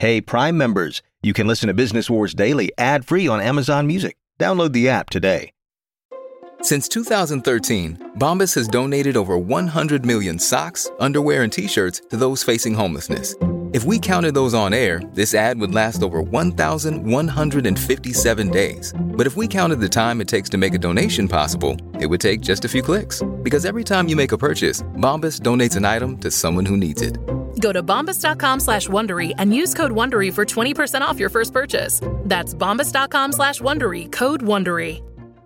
Hey, Prime members, you can listen to Business Wars Daily ad-free on Amazon Music. Download the app today. Since 2013, Bombas has donated over 100 million socks, underwear, and T-shirts to those facing homelessness. If we counted those on air, this ad would last over 1,157 days. But if we counted the time it takes to make a donation possible, it would take just a few clicks. Because every time you make a purchase, Bombas donates an item to someone who needs it. Go to bombas.com/Wondery and use code Wondery for 20% off your first purchase. That's bombas.com/Wondery, code Wondery.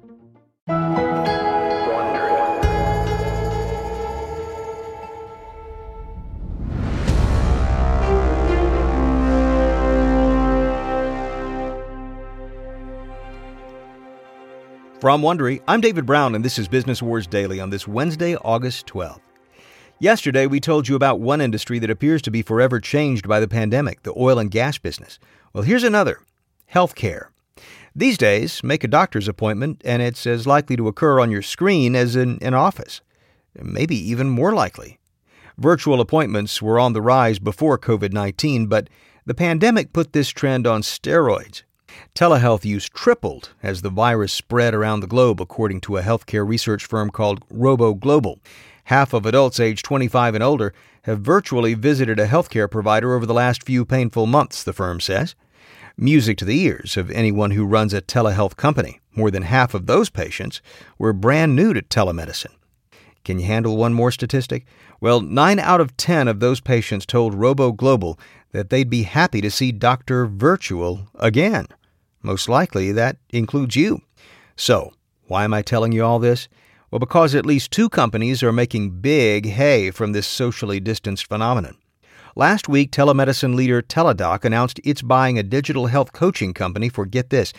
From Wondery, I'm David Brown, and this is Business Wars Daily on this Wednesday, August 12th. Yesterday, we told you about one industry that appears to be forever changed by the pandemic, the oil and gas business. Well, here's another, healthcare. These days, make a doctor's appointment, and it's as likely to occur on your screen as in an office. Maybe even more likely. Virtual appointments were on the rise before COVID-19, but the pandemic put this trend on steroids. Telehealth use tripled as the virus spread around the globe, according to a healthcare research firm called Robo Global. Half of adults aged 25 and older have virtually visited a healthcare provider over the last few painful months, the firm says. Music to the ears of anyone who runs a telehealth company. More than half of those patients were brand new to telemedicine. Can you handle one more statistic? Well, 9 out of 10 of those patients told Robo Global that they'd be happy to see Dr. Virtual again. Most likely that includes you. So, why am I telling you all this? Well, because at least 2 companies are making big hay from this socially distanced phenomenon. Last week, telemedicine leader Teladoc announced it's buying a digital health coaching company for, get this,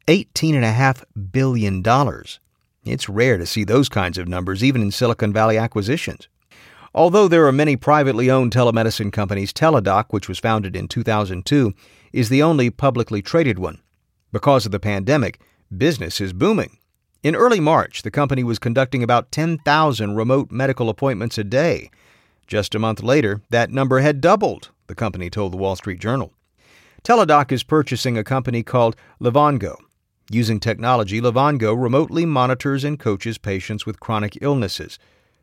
$18.5 billion. It's rare to see those kinds of numbers, even in Silicon Valley acquisitions. Although there are many privately owned telemedicine companies, Teladoc, which was founded in 2002, is the only publicly traded one. Because of the pandemic, business is booming. In early March, the company was conducting about 10,000 remote medical appointments a day. Just a month later, that number had doubled, the company told the Wall Street Journal. Teladoc is purchasing a company called Livongo. Using technology, Livongo remotely monitors and coaches patients with chronic illnesses.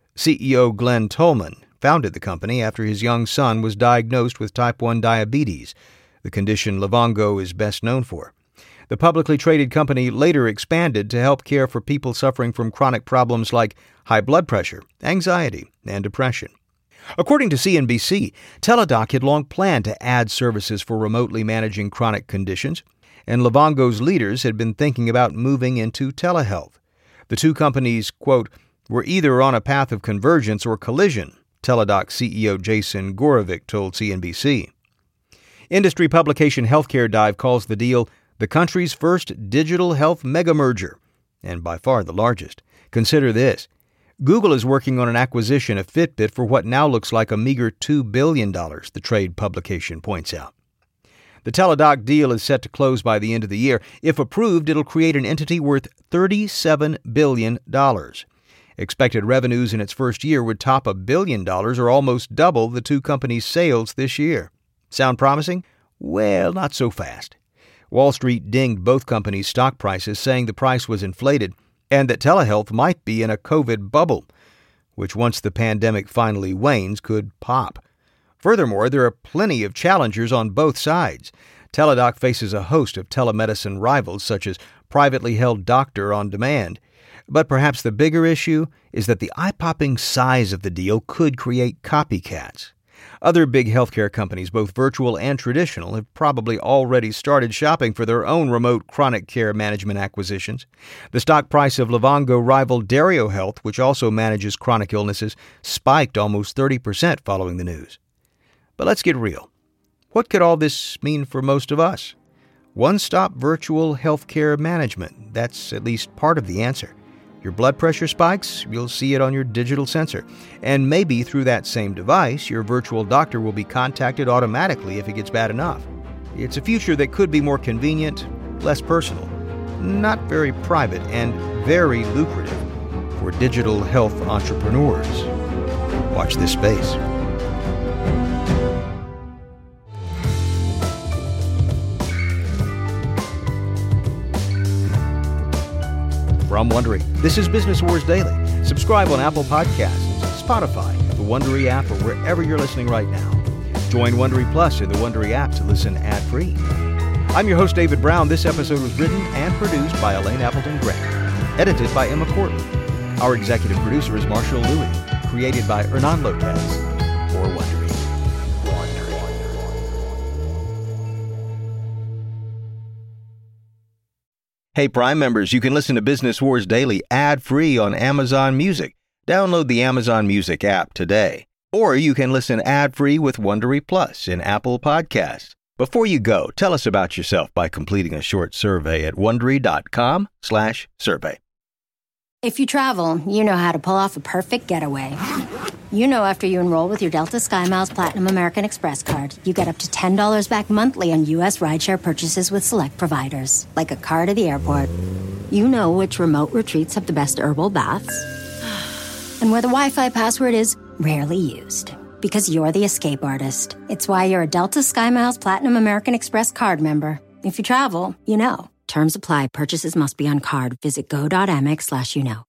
CEO Glenn Tolman founded the company after his young son was diagnosed with type 1 diabetes, the condition Livongo is best known for. The publicly traded company later expanded to help care for people suffering from chronic problems like high blood pressure, anxiety, and depression. According to CNBC, Teladoc had long planned to add services for remotely managing chronic conditions, and Livongo's leaders had been thinking about moving into telehealth. The 2 companies, quote, were either on a path of convergence or collision, Teladoc CEO Jason Gorevic told CNBC. Industry publication Healthcare Dive calls the deal the country's first digital health mega-merger, and by far the largest. Consider this. Google is working on an acquisition of Fitbit for what now looks like a meager $2 billion, the trade publication points out. The Teladoc deal is set to close by the end of the year. If approved, it'll create an entity worth $37 billion. Expected revenues in its first year would top $1 billion, or almost double the 2 companies' sales this year. Sound promising? Well, not so fast. Wall Street dinged both companies' stock prices, saying the price was inflated and that telehealth might be in a COVID bubble, which once the pandemic finally wanes could pop. Furthermore, there are plenty of challengers on both sides. Teladoc faces a host of telemedicine rivals, such as privately held doctor on demand. But perhaps the bigger issue is that the eye-popping size of the deal could create copycats. Other big healthcare companies, both virtual and traditional, have probably already started shopping for their own remote chronic care management acquisitions. The stock price of Livongo rival DarioHealth, which also manages chronic illnesses, spiked almost 30% following the news. But let's get real. What could all this mean for most of us? One-stop virtual healthcare management. That's at least part of the answer. Your blood pressure spikes, you'll see it on your digital sensor. And maybe through that same device, your virtual doctor will be contacted automatically if it gets bad enough. It's a future that could be more convenient, less personal, not very private, and very lucrative for digital health entrepreneurs. Watch this space. From Wondery, this is Business Wars Daily. Subscribe on Apple Podcasts, Spotify, the Wondery app, or wherever you're listening right now. Join Wondery Plus in the Wondery app to listen ad-free. I'm your host, David Brown. This episode was written and produced by Elaine Appleton Grant. Edited by Emma Cortland. Our executive producer is Marshall Louis. Created by Hernan Lopez. For Wondery. Hey, Prime members, you can listen to Business Wars Daily ad-free on Amazon Music. Download the Amazon Music app today. Or you can listen ad-free with Wondery Plus in Apple Podcasts. Before you go, tell us about yourself by completing a short survey at Wondery.com/survey. If you travel, you know how to pull off a perfect getaway. You know after you enroll with your Delta SkyMiles Platinum American Express card, you get up to $10 back monthly on U.S. rideshare purchases with select providers, like a car to the airport. You know which remote retreats have the best herbal baths, and where the Wi-Fi password is rarely used, because you're the escape artist. It's why you're a Delta SkyMiles Platinum American Express card member. If you travel, you know. Terms apply. Purchases must be on card. Visit go.amex/you know.